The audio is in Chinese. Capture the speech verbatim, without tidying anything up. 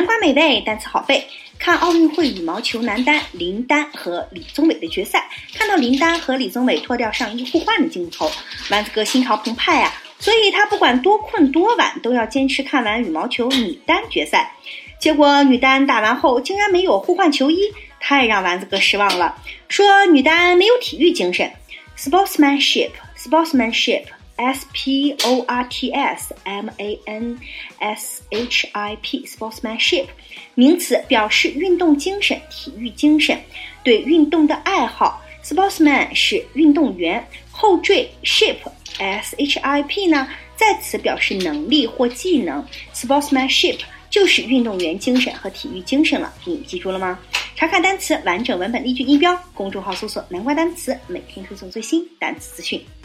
南瓜美味，单词好背。看奥运会羽毛球男单林丹和李宗伟的决赛，看到林丹和李宗伟脱掉上衣互换的镜头，丸子哥心潮澎湃啊！所以他不管多困多晚，都要坚持看完羽毛球女单决赛。结果女单打完后竟然没有互换球衣，太让丸子哥失望了，说女单没有体育精神。Sportsmanship, sportsmanship, S P O R T S M A N S H I P, sportsmanship 名词，表示运动精神、体育精神，对运动的爱好。Sportsman 是运动员，后缀 ship S H I P 呢，在此表示能力或技能。Sportsmanship 就是运动员精神和体育精神了，你记住了吗？查看单词完整文本例句音标，公众号搜索南瓜单词，每天推送最新单词资讯。